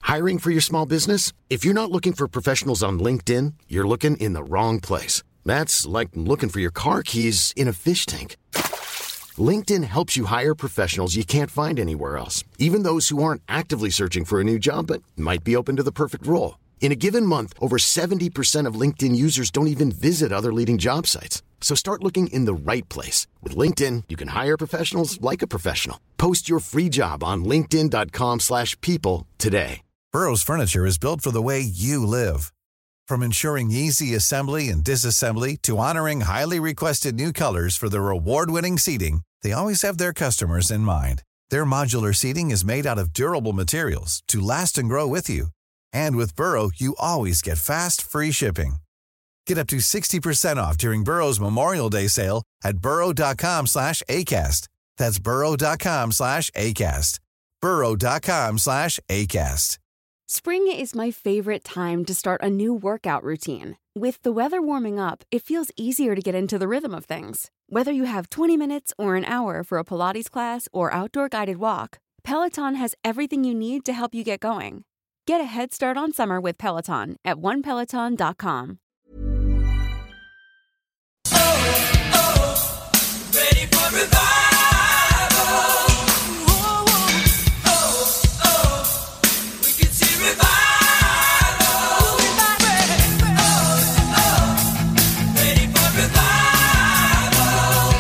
Hiring for your small business? If you're not looking for professionals on LinkedIn, you're looking in the wrong place. That's like looking for your car keys in a fish tank. LinkedIn helps you hire professionals you can't find anywhere else, even those who aren't actively searching for a new job but might be open to the perfect role. In a given month, over 70% of LinkedIn users don't even visit other leading job sites. So start looking in the right place. With LinkedIn, you can hire professionals like a professional. Post your free job on linkedin.com/people today. Burrow's furniture is built for the way you live. From ensuring easy assembly and disassembly to honoring highly requested new colors for their award-winning seating, they always have their customers in mind. Their modular seating is made out of durable materials to last and grow with you. And with Burrow, you always get fast, free shipping. Get up to 60% off during Burrow's Memorial Day sale at burrow.com/ACAST. That's burrow.com/ACAST. burrow.com/ACAST. Spring is my favorite time to start a new workout routine. With the weather warming up, it feels easier to get into the rhythm of things. Whether you have 20 minutes or an hour for a Pilates class or outdoor guided walk, Peloton has everything you need to help you get going. Get a head start on summer with Peloton at onepeloton.com. Ready for revival. We can see revival. Ready for revival.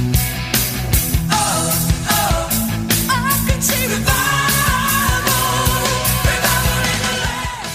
I can see revival. Revival in the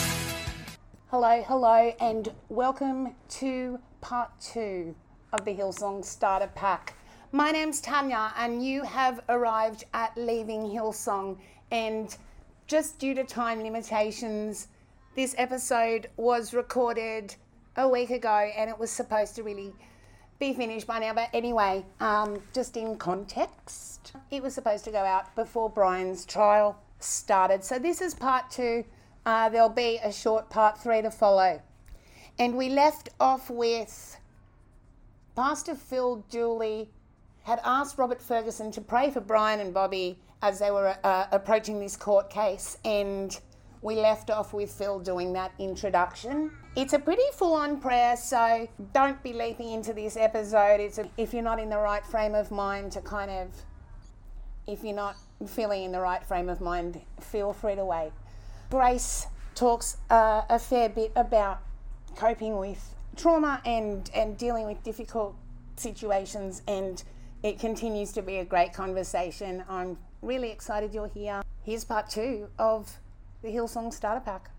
land. Hello, and welcome to part 2 of the Hillsong Starter Pack. My name's Tanya, and you have arrived at Leaving Hillsong, and just due to time limitations, this episode was recorded a week ago, and it was supposed to really be finished by now, but anyway, just in context, it was supposed to go out before Brian's trial started. So this is part 2. There'll be a short part 3 to follow. And we left off with Pastor Phil Dooley had asked Robert Ferguson to pray for Brian and Bobby as they were approaching this court case, and we left off with Phil doing that introduction. It's a pretty full-on prayer, so don't be leaping into this episode. If you're not in the right frame of mind to if you're not feeling in the right frame of mind, feel free to wait. Grace talks a fair bit about coping with trauma and dealing with difficult situations, and it continues to be a great conversation. I'm really excited you're here. Here's part 2 of the Hillsong Starter Pack.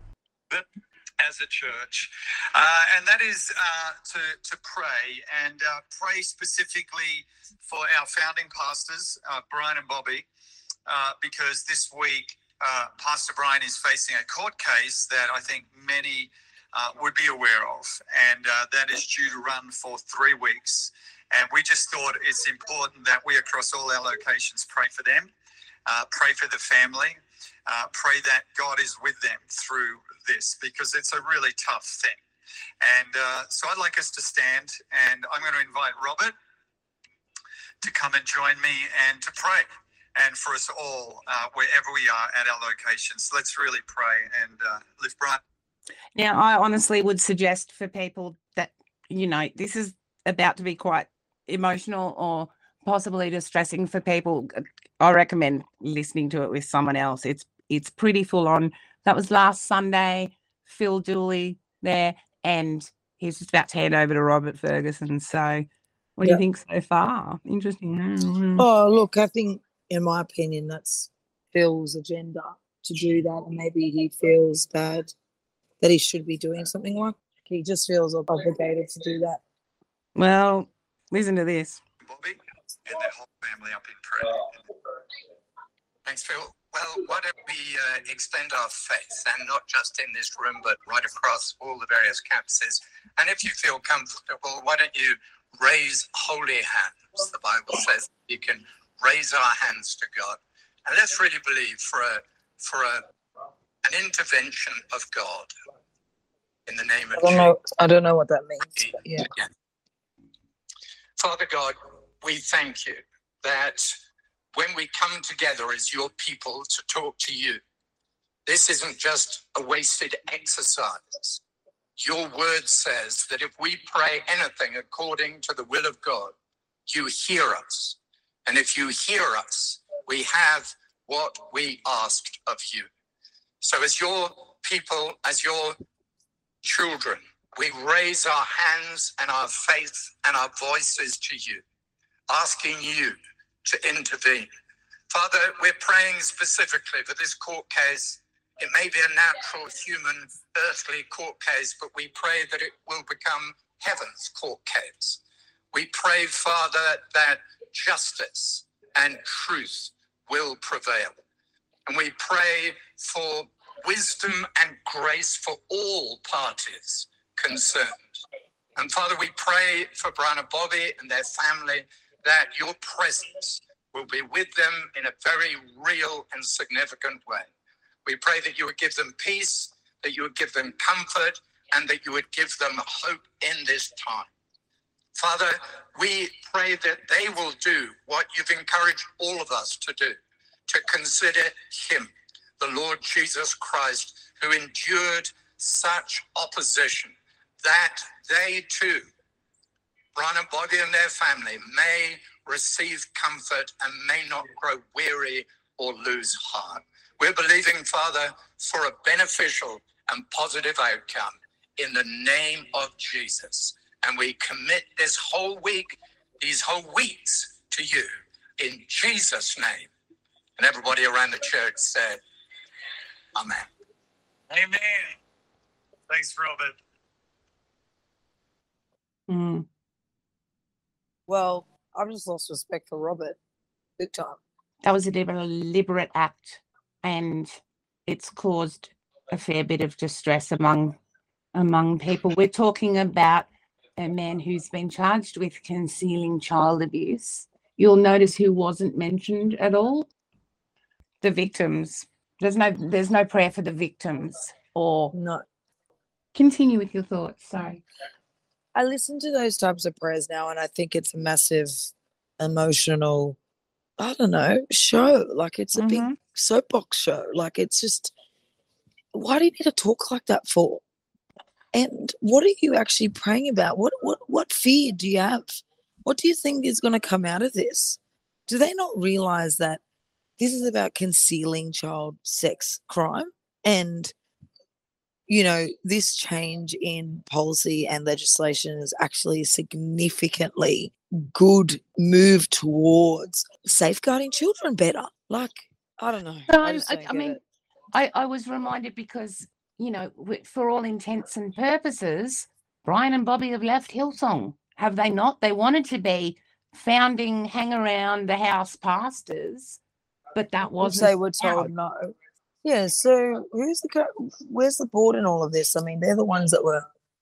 As a church, and that is to pray and pray specifically for our founding pastors, Brian and Bobby, because this week Pastor Brian is facing a court case that I think many would be aware of, and that is due to run for 3 weeks. And we just thought it's important that we across all our locations pray for them, pray for the family, pray that God is with them through this, because it's a really tough thing. And so I'd like us to stand, and I'm going to invite Robert to come and join me and to pray. And for us all, wherever we are at our locations, let's really pray and lift Brian. Now, I honestly would suggest for people that, this is about to be quite emotional or possibly distressing for people. I recommend listening to it with someone else. It's pretty full on. That was last Sunday, Phil Dooley there, and he's just about to hand over to Robert Ferguson. So what do you think so far? Interesting. Oh, look, I think, in my opinion, that's Phil's agenda to do that, and maybe he feels bad that he should be doing something like. He just feels obligated to do that. Well, listen to this. Bobby and their whole family up in prayer. Thanks, Phil. Well, why don't we extend our faith, and not just in this room, but right across all the various campuses. And if you feel comfortable, why don't you raise holy hands? The Bible says you can raise our hands to God. And let's really believe for an intervention of God in the name of Jesus. I don't know what that means. Yeah. Father God, we thank you that when we come together as your people to talk to you, This isn't just a wasted exercise. Your word says that if we pray anything according to the will of God, you hear us. And if you hear us, we have what we asked of you. So as your people, as your children, we raise our hands and our faith and our voices to you, asking you to intervene. Father, we're praying specifically for this court case. It may be a natural, human, earthly court case, but we pray that it will become heaven's court case. We pray, Father, that justice and truth will prevail. And we pray for wisdom and grace for all parties concerned. And Father, we pray for Brian and Bobby and their family, that your presence will be with them in a very real and significant way. We pray that you would give them peace, that you would give them comfort, and that you would give them hope in this time. Father, we pray that they will do what you've encouraged all of us to do, to consider him, the Lord Jesus Christ, who endured such opposition, that they too, Brian and Bobby and their family, may receive comfort and may not grow weary or lose heart. We're believing, Father, for a beneficial and positive outcome in the name of Jesus. And we commit this whole week, these whole weeks to you in Jesus' name. And everybody around the church said, Amen. Amen. Thanks, Robert. Well, I've just lost respect for Robert. Big time. That was a deliberate act, and it's caused a fair bit of distress among people. We're talking about a man who's been charged with concealing child abuse. You'll notice who wasn't mentioned at all. The victims. There's no prayer for the victims. Or No. Continue with your thoughts. Sorry. I listen to those types of prayers now, and I think it's a massive emotional, I don't know, show. Like, it's a big soapbox show. Like, it's just, why do you need to talk like that for? And what are you actually praying about? What fear do you have? What do you think is going to come out of this? Do they not realize that this is about concealing child sex crime? And, you know, this change in policy and legislation is actually a significantly good move towards safeguarding children better. Like, I don't know. I was reminded because, you know, for all intents and purposes, Brian and Bobby have left Hillsong, have they not? They wanted to be founding, hang around the house pastors, but that wasn't. They were told no. Yeah, so where's the board in all of this? I mean, they're the ones that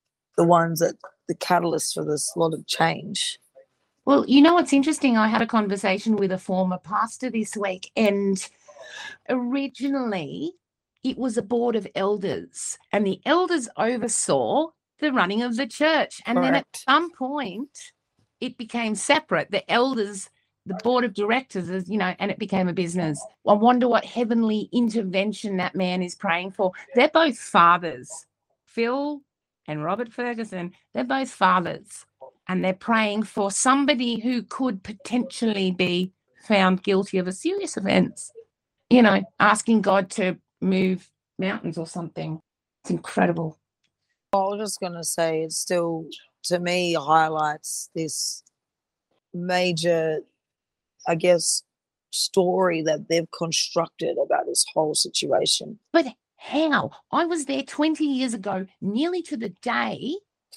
the catalyst for this lot of change. Well, you know what's interesting? I had a conversation with a former pastor this week, and originally it was a board of elders, and the elders oversaw the running of the church. And then at some point it became separate. The elders, the board of directors, you know, and it became a business. I wonder what heavenly intervention that man is praying for. They're both fathers, Phil and Robert Ferguson. They're both fathers, and they're praying for somebody who could potentially be found guilty of a serious offense, you know, asking God to move mountains or something. It's incredible. I was just going to say, it still, to me, highlights this major, I guess, story that they've constructed about this whole situation. But how? I was there 20 years ago, nearly to the day,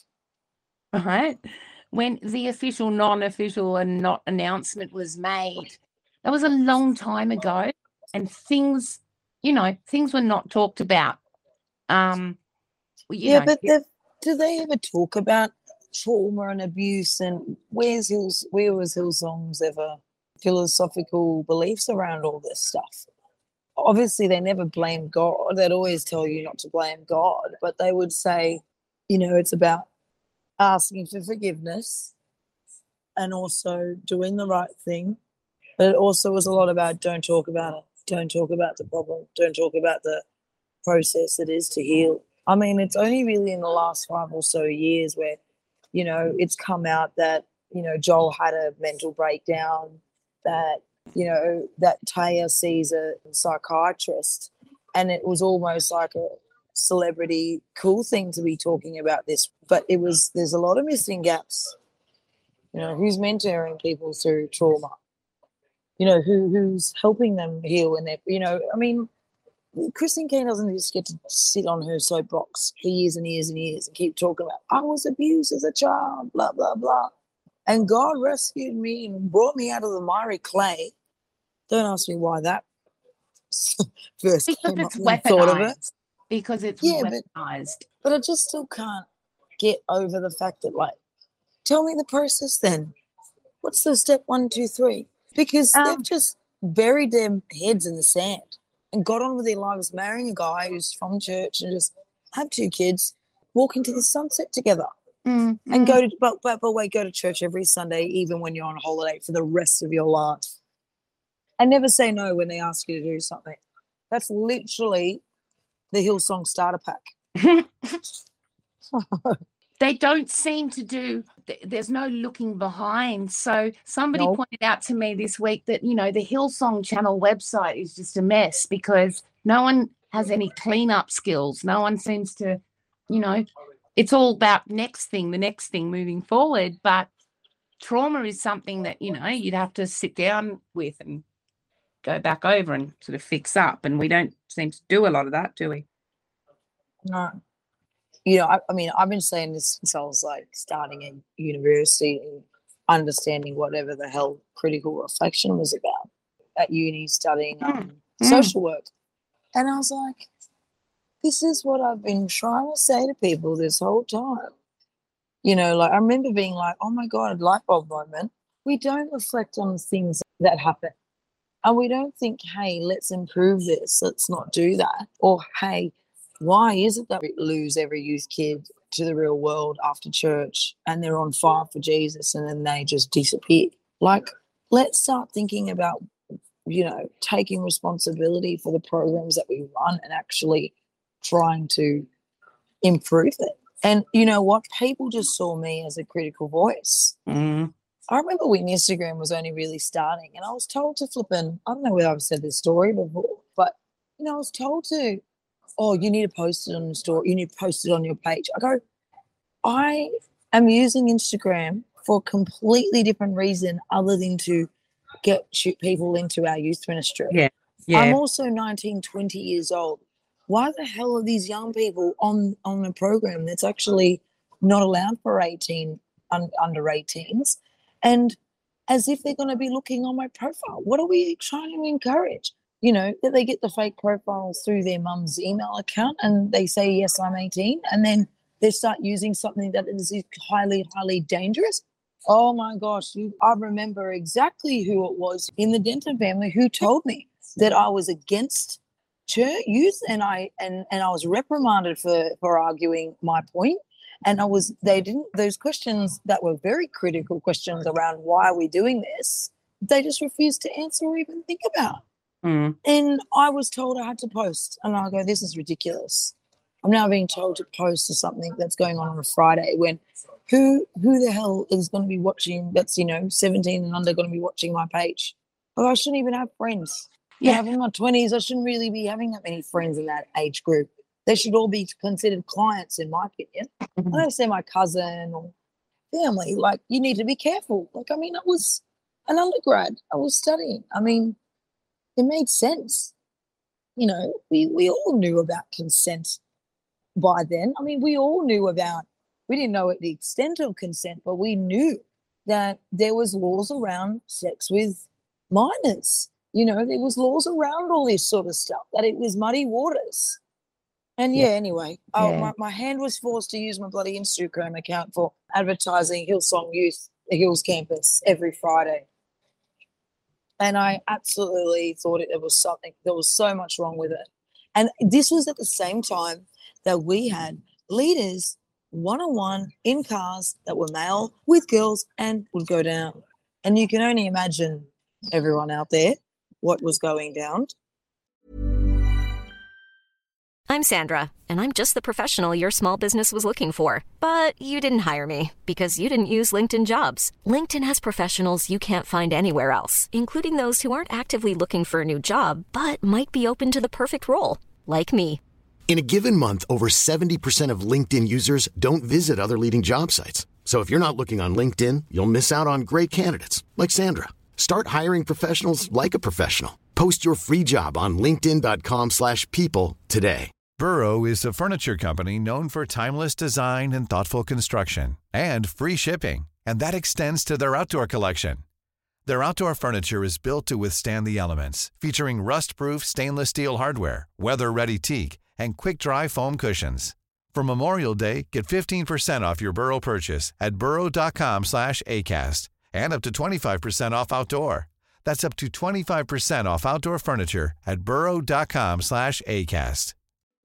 right, when the official, non-official and not announcement was made. That was a long time ago, and things, you know, things were not talked about. But do they ever talk about trauma and abuse, and where was Hillsong's ever philosophical beliefs around all this stuff? Obviously, they never blame God. They'd always tell you not to blame God, but they would say, you know, it's about asking for forgiveness and also doing the right thing. But it also was a lot about don't talk about it. Don't talk about the problem. Don't talk about the process it is to heal. I mean, it's only really in the last 5 or so years where, you know, it's come out that, you know, Joel had a mental breakdown, that, you know, that Taya sees a psychiatrist, and it was almost like a celebrity cool thing to be talking about this. But there's a lot of missing gaps. You know, who's mentoring people through trauma? You know, who's helping them heal? And you know, I mean, Christine Kane doesn't just get to sit on her soapbox for years and years and years and keep talking about, I was abused as a child, blah, blah, blah. And God rescued me and brought me out of the miry clay. Don't ask me why that first Because came it's up when I thought of it. weaponized. Because it's Yeah, weaponized. But I just still can't get over the fact that, like, tell me the process then. What's the step 1, 2, 3? Because they've just buried their heads in the sand and got on with their lives, marrying a guy who's from church and just have 2 kids, walk into the sunset together and go to, but wait, go to church every Sunday, even when you're on holiday for the rest of your life. And never say no when they ask you to do something. That's literally the Hillsong starter pack. They don't seem to do, there's no looking behind. So somebody pointed out to me this week that, you know, the Hillsong channel website is just a mess because no one has any cleanup skills. No one seems to, you know, it's all about the next thing moving forward. But trauma is something that, you know, you'd have to sit down with and go back over and sort of fix up. And we don't seem to do a lot of that, do we? No. You know, I mean, I've been saying this since I was like starting in university and understanding whatever the hell critical reflection was about at uni, studying social work. And I was like, this is what I've been trying to say to people this whole time. You know, like I remember being like, oh my God, light bulb moment. We don't reflect on things that happen. And we don't think, hey, let's improve this. Let's not do that. Or, hey, why is it that we lose every youth kid to the real world after church and they're on fire for Jesus and then they just disappear? Like, let's start thinking about, you know, taking responsibility for the programs that we run and actually trying to improve it. And you know what? People just saw me as a critical voice. I remember when Instagram was only really starting and I was told to I don't know whether I've said this story before, but, you know, I was told to, oh, you need to post it on the story. You need to post it on your page. I go, I am using Instagram for a completely different reason other than to shoot people into our youth ministry. Yeah. I'm also 19, 20 years old. Why the hell are these young people on a program that's actually not allowed for under 18s? And as if they're going to be looking on my profile. What are we trying to encourage? You know, that they get the fake profiles through their mum's email account and they say, yes, I'm 18. And then they start using something that is highly, highly dangerous. Oh my gosh. I remember exactly who it was in the Denton family who told me that I was against church youth and I was reprimanded for arguing my point. And those questions that were very critical questions around why are we doing this, they just refused to answer or even think about. And I was told I had to post. And I go, this is ridiculous. I'm now being told to post to something that's going on a Friday when who the hell is going to be watching that's, you know, 17 and under going to be watching my page? Oh, I shouldn't even have friends. Yeah. I'm in my 20s. I shouldn't really be having that many friends in that age group. They should all be considered clients, in my opinion. I don't say my cousin or family. Like, you need to be careful. Like, I mean, I was an undergrad. I was studying. I mean, it made sense. You know, we all knew about consent by then. I mean, we didn't know the extent of consent, but we knew that there was laws around sex with minors. You know, there was laws around all this sort of stuff, that it was muddy waters. And anyway, my hand was forced to use my bloody Instagram account for advertising Hillsong Youth, the Hills campus, every Friday. And I absolutely thought there was so much wrong with it. And this was at the same time that we had leaders one-on-one in cars that were male with girls and would go down. And you can only imagine, everyone out there, what was going down. I'm Sandra, and I'm just the professional your small business was looking for. But you didn't hire me because you didn't use LinkedIn Jobs. LinkedIn has professionals you can't find anywhere else, including those who aren't actively looking for a new job, but might be open to the perfect role, like me. In a given month, over 70% of LinkedIn users don't visit other leading job sites. So if you're not looking on LinkedIn, you'll miss out on great candidates like Sandra. Start hiring professionals like a professional. Post your free job on linkedin.com/people today. Burrow is a furniture company known for timeless design and thoughtful construction and free shipping, and that extends to their outdoor collection. Their outdoor furniture is built to withstand the elements, featuring rust-proof stainless steel hardware, weather-ready teak, and quick-dry foam cushions. For Memorial Day, get 15% off your Burrow purchase at burrow.com/ACAST and up to 25% off outdoor. That's up to 25% off outdoor furniture at burrow.com/ACAST.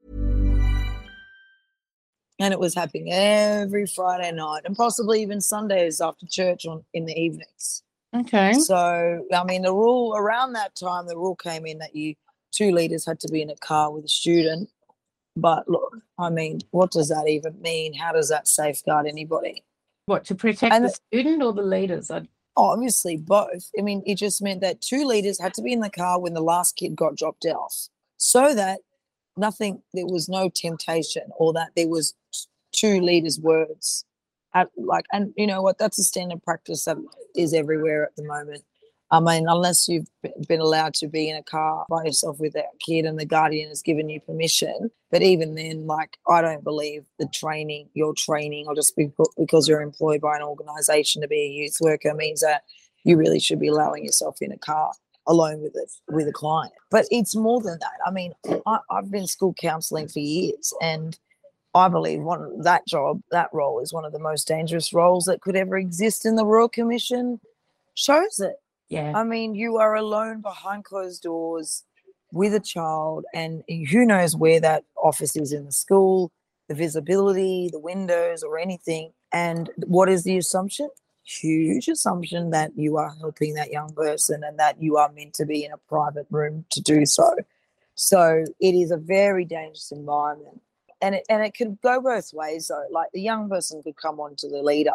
And it was happening every Friday night and possibly even Sundays after church in the evenings. Okay. So, I mean, the rule around that time, the rule came in that 2 leaders had to be in a car with a student. But look, I mean, what does that even mean? How does that safeguard anybody? What, to protect the student or the leaders? Obviously both. I mean, it just meant that 2 leaders had to be in the car when the last kid got dropped off, so that there was no temptation, or that there was 2 leaders' words. And you know what? That's a standard practice that is everywhere at the moment. I mean, unless you've been allowed to be in a car by yourself with that kid and the guardian has given you permission. But even then, I don't believe your training, or just because you're employed by an organisation to be a youth worker, means that you really should be allowing yourself in a car alone with a client. But it's more than that. I mean, I've been school counselling for years, and I believe that role is one of the most dangerous roles that could ever exist, and the Royal Commission shows it. Yeah. I mean, you are alone behind closed doors with a child, and who knows where that office is in the school, the visibility, the windows, or anything. And what is the assumption? Huge assumption that you are helping that young person and that you are meant to be in a private room to do so. So it is a very dangerous environment. And it could go both ways, though. Like, the young person could come on to the leader,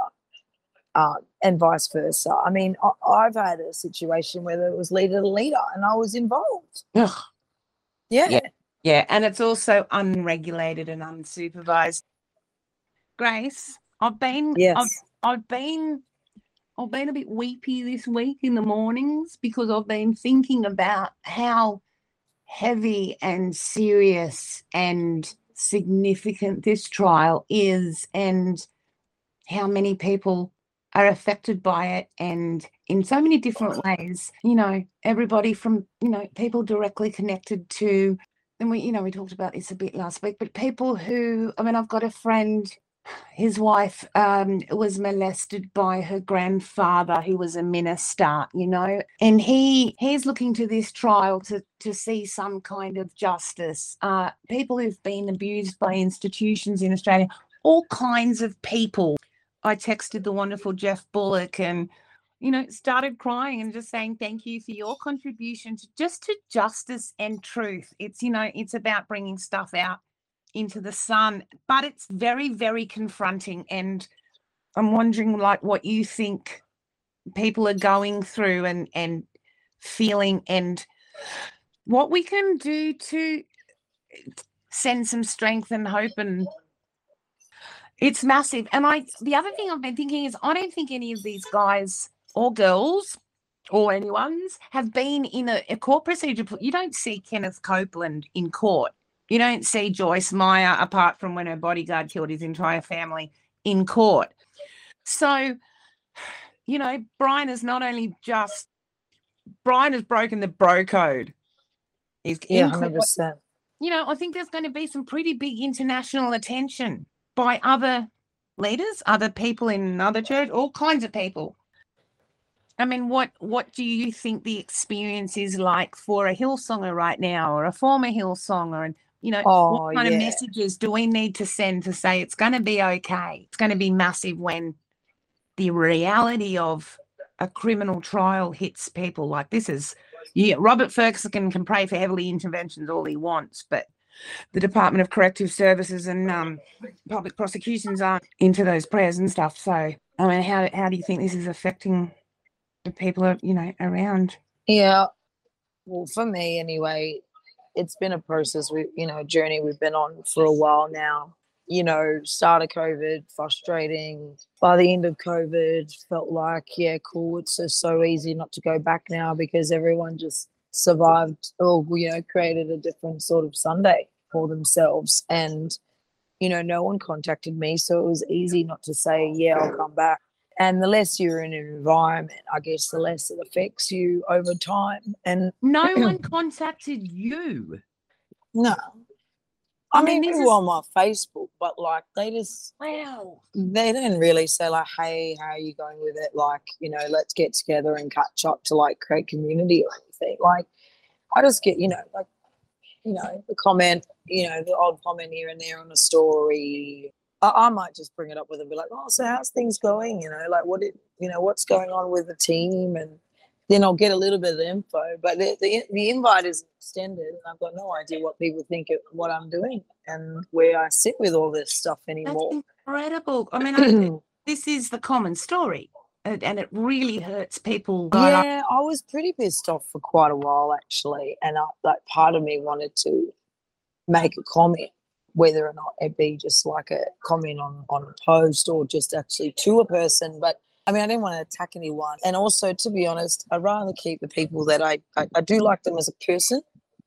and vice versa. I mean, I've had a situation where it was leader to leader and I was involved. Ugh. Yeah. Yeah, and it's also unregulated and unsupervised. Grace, I've been a bit weepy this week in the mornings because I've been thinking about how heavy and serious and significant this trial is, and how many people are affected by it, and in so many different ways. You know, everybody from, people directly connected to, and we talked about this a bit last week, but people who, I've got a friend, his wife was molested by her grandfather, who was a minister, and he's looking to this trial to see some kind of justice. People who've been abused by institutions in Australia, all kinds of people. I texted the wonderful Jeff Bullock and, started crying and just saying thank you for your contribution to justice and truth. It's, it's about bringing stuff out into the sun, but it's very, very confronting. And I'm wondering, what you think people are going through and feeling, and what we can do to send some strength and hope. And it's massive. And the other thing I've been thinking is, I don't think any of these guys or girls or anyone's have been in a court procedure. You don't see Kenneth Copeland in court. You don't see Joyce Meyer, apart from when her bodyguard killed his entire family, in court. So, Brian has broken the bro code. He's 100%. I think there's going to be some pretty big international attention by other leaders, other people in other church, all kinds of people. I mean, what do you think the experience is like for a Hillsonger right now, or a former Hillsonger? And, what kind of messages do we need to send to say it's going to be okay? It's going to be massive when the reality of a criminal trial hits people. Like, this is, Robert Ferguson can pray for heavily interventions all he wants, but the Department of Corrective Services and public prosecutions aren't into those prayers and stuff. So, I mean, how do you think this is affecting the people, around? Yeah. Well, for me anyway, it's been a process, journey we've been on for a while now. Start of COVID, frustrating. By the end of COVID, felt like, yeah, cool. It's just so easy not to go back now because everyone just survived or, created a different sort of Sunday for themselves. And, no one contacted me. So it was easy not to say, yeah, I'll come back. And the less you're in an environment, I guess, the less it affects you over time. And no one contacted you? No. I mean, this people on my Facebook, but they just, wow. They didn't really say hey, how are you going with it? Let's get together and catch up to create community or anything. I just get, the comment, the odd comment here and there on a story. I might just bring it up with them, be like, oh, so how's things going? What's going on with the team? And then I'll get a little bit of info. But the invite is extended, and I've got no idea what people think of what I'm doing and where I sit with all this stuff anymore. That's incredible. I mean, this is the common story, and it really hurts people. Yeah, I was pretty pissed off for quite a while, actually. And part of me wanted to make a comment, whether or not it be just a comment on a post or just actually to a person. But I mean, I didn't want to attack anyone. And also, to be honest, I'd rather keep the people that I do like them as a person.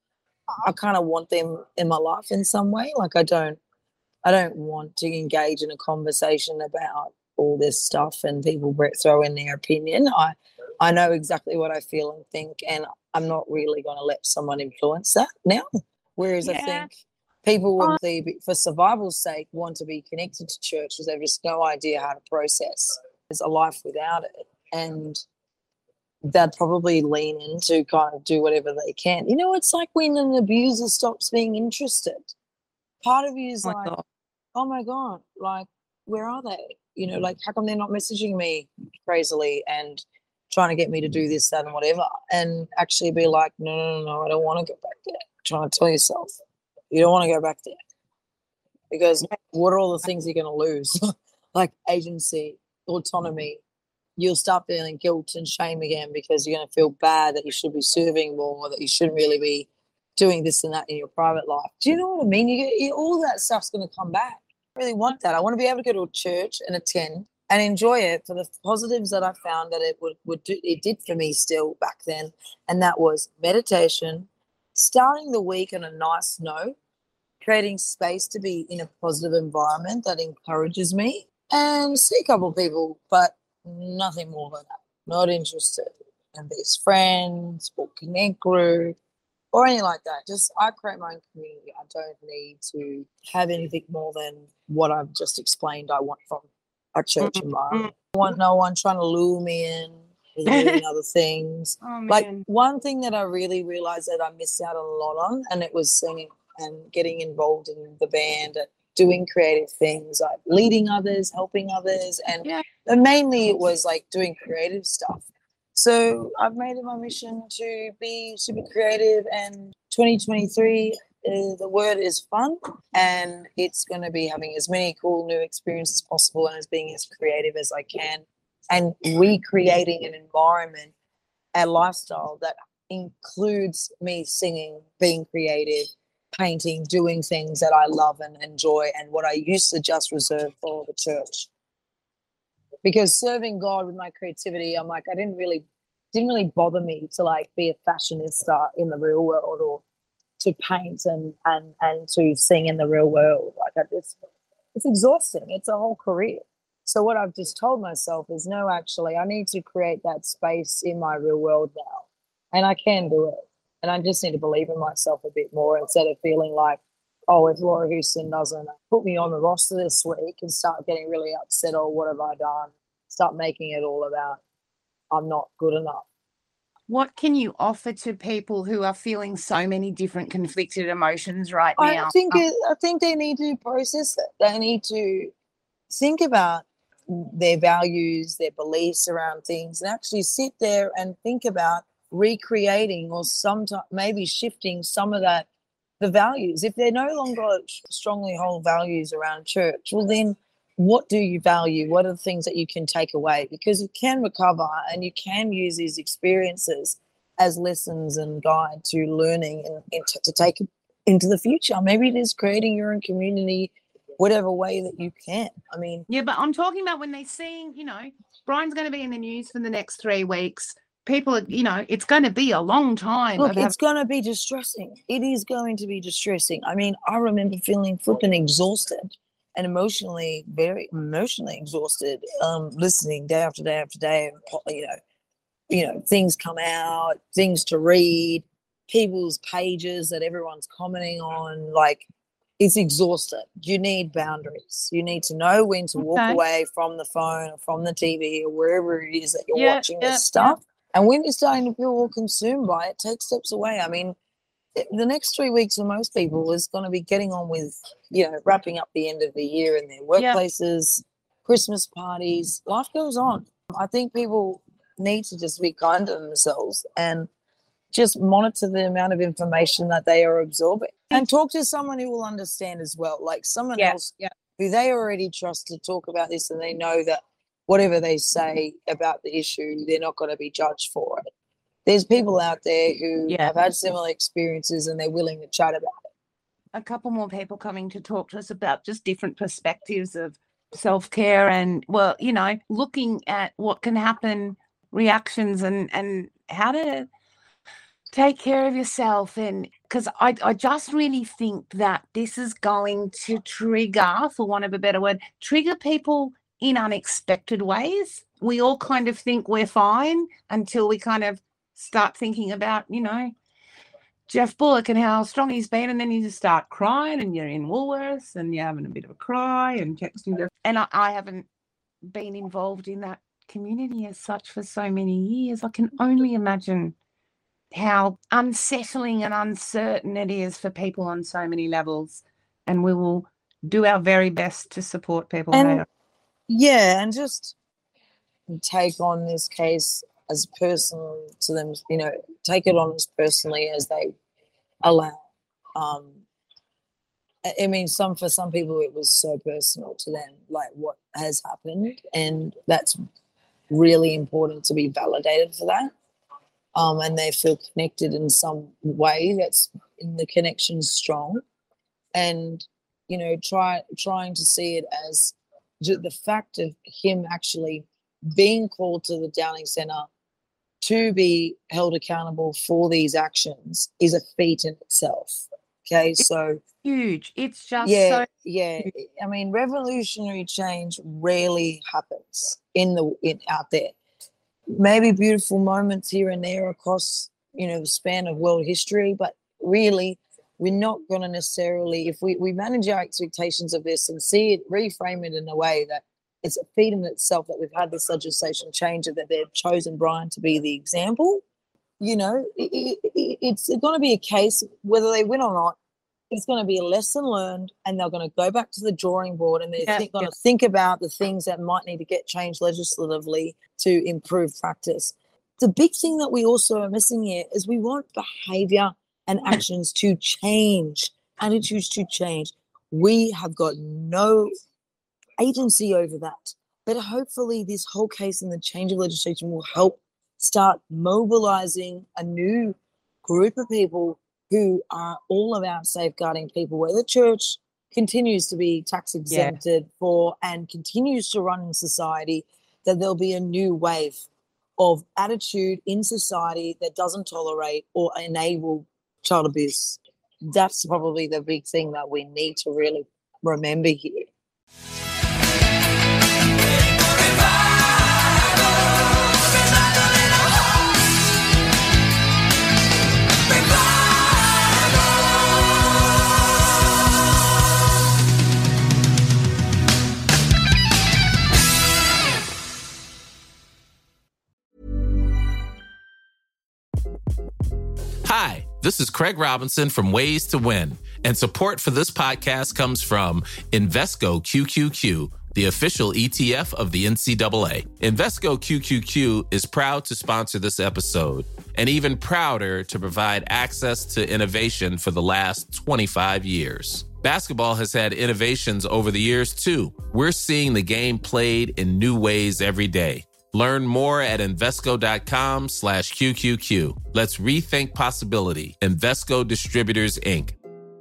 I kind of want them in my life in some way. I don't want to engage in a conversation about all this stuff and people throw in their opinion. I know exactly what I feel and think, and I'm not really going to let someone influence that now. Whereas I think people would be, for survival's sake, want to be connected to church because they've just no idea how to process a life without it. And they'd probably lean into kind of do whatever they can. It's like when an abuser stops being interested. Part of you is oh my God, where are they? How come they're not messaging me crazily and trying to get me to do this, that, and whatever? And actually be like, no, I don't want to go back there. Trying to tell yourself, you don't want to go back there. Because what are all the things you're going to lose? Agency, autonomy. You'll start feeling guilt and shame again because you're going to feel bad that you should be serving more, that you shouldn't really be doing this and that in your private life. Do you know what I mean? All that stuff's going to come back. I really want that. I want to be able to go to a church and attend and enjoy it for the positives that I found that it did for me still back then. And that was meditation, starting the week on a nice note, creating space to be in a positive environment that encourages me, and see a couple of people, but nothing more than that. Not interested in best friends or connect group or anything like that. Just I create my own community. I don't need to have anything more than what I've just explained I want from a church environment. I want no one trying to lure me in with other things. One thing that I really realized that I missed out on a lot on, and it was singing and getting involved in the band and doing creative things, like leading others, helping others, and mainly it was doing creative stuff. So I've made it my mission to be super creative, and 2023, the word is fun, and it's going to be having as many cool new experiences as possible and as being as creative as I can, and recreating an environment, a lifestyle that includes me singing, being creative, painting, doing things that I love and enjoy, and what I used to just reserve for the church. Because serving God with my creativity, I'm I didn't really bother me to be a fashionista in the real world, or to paint and to sing in the real world. It's exhausting. It's a whole career. So what I've just told myself is, no, actually, I need to create that space in my real world now, and I can do it. And I just need to believe in myself a bit more, instead of feeling like, oh, if Laura Houston doesn't put me on the roster this week, and start getting really upset, oh, what have I done? Start making it all about I'm not good enough. What can you offer to people who are feeling so many different conflicted emotions right now? I think they need to process it. They need to think about their values, their beliefs around things, and actually sit there and think about recreating, or sometimes maybe shifting some of that the values. If they no longer strongly hold values around church, well then what do you value? What are the things that you can take away? Because you can recover and you can use these experiences as lessons and guide to learning and to take it into the future. Maybe it is creating your own community, whatever way that you can. I mean, yeah, but I'm talking about when they're seeing, you know, Brian's going to be in the news for the next 3 weeks. People are, you know, it's going to be a long time. Look, it's going to be distressing. It is going to be distressing. I mean, I remember feeling flipping exhausted and very emotionally exhausted, listening day after day after day. You know, things come out, things to read, people's pages that everyone's commenting on. Like, it's exhausting. You need boundaries. You need to know when to walk away from the phone or from the TV or wherever it is that you're watching this stuff. And when you're starting to feel all consumed by it, take steps away. I mean, the next 3 weeks for most people is going to be getting on with, you know, wrapping up the end of the year in their workplaces, Christmas parties. Life goes on. I think people need to just be kind to themselves and just monitor the amount of information that they are absorbing and talk to someone who will understand as well, like someone else who they already trust to talk about this, and they know that whatever they say about the issue, they're not going to be judged for it. There's people out there who have had similar experiences and they're willing to chat about it. A couple more people coming to talk to us about just different perspectives of self-care and, well, you know, looking at what can happen, reactions and how to take care of yourself. And because I just really think that this is going to trigger, for want of a better word, trigger people in unexpected ways. We all kind of think we're fine until we kind of start thinking about, you know, Jeff Bullock and how strong he's been, and then you just start crying and you're in Woolworths and you're having a bit of a cry and texting. And I haven't been involved in that community as such for so many years. I can only imagine how unsettling and uncertain it is for people on so many levels, and we will do our very best to support people. And just take on this case as personal to them, you know, take it on as personally as they allow. I mean, for some people it was so personal to them, like what has happened, and that's really important to be validated for that. And they feel connected in some way that's in the connection strong, and, you know, trying to see it as the fact of him actually being called to the Downing Centre to be held accountable for these actions is a feat in itself. Okay, so huge. It's just huge. I mean, revolutionary change rarely happens out there. Maybe beautiful moments here and there across, you know, the span of world history, but really we're not going to necessarily, if we manage our expectations of this and see it, reframe it in a way that it's a feat in itself that we've had this legislation change, that they've chosen Brian to be the example, you know, it's going to be a case, whether they win or not, it's going to be a lesson learned, and they're going to go back to the drawing board, and they're going to think about the things that might need to get changed legislatively to improve practice. The big thing that we also are missing here is we want behaviour and actions to change, attitudes to change. We have got no agency over that. But hopefully this whole case and the change of legislation will help start mobilising a new group of people who are all about safeguarding people, where the church continues to be tax exempted for and continues to run in society, that there'll be a new wave of attitude in society that doesn't tolerate or enable child abuse. That's probably the big thing that we need to really remember here. Hi, this is Craig Robinson from Ways to Win, and support for this podcast comes from Invesco QQQ, the official ETF of the NCAA. Invesco QQQ is proud to sponsor this episode, and even prouder to provide access to innovation for the last 25 years. Basketball has had innovations over the years, too. We're seeing the game played in new ways every day. Learn more at Invesco.com/QQQ. Let's rethink possibility. Invesco Distributors, Inc.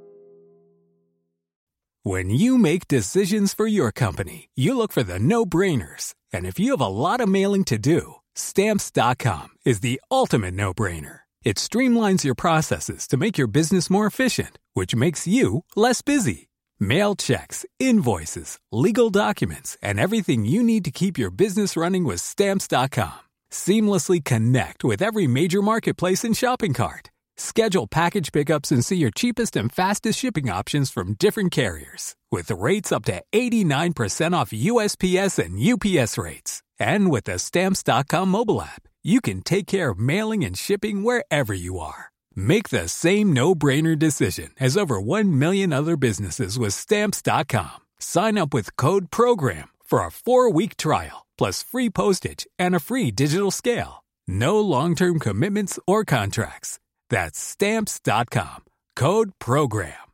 When you make decisions for your company, you look for the no-brainers. And if you have a lot of mailing to do, Stamps.com is the ultimate no-brainer. It streamlines your processes to make your business more efficient, which makes you less busy. Mail checks, invoices, legal documents, and everything you need to keep your business running with Stamps.com. Seamlessly connect with every major marketplace and shopping cart. Schedule package pickups and see your cheapest and fastest shipping options from different carriers, with rates up to 89% off USPS and UPS rates. And with the Stamps.com mobile app, you can take care of mailing and shipping wherever you are. Make the same no-brainer decision as over 1 million other businesses with Stamps.com. Sign up with code PROGRAM for a 4-week trial, plus free postage and a free digital scale. No long-term commitments or contracts. That's Stamps.com. Code PROGRAM.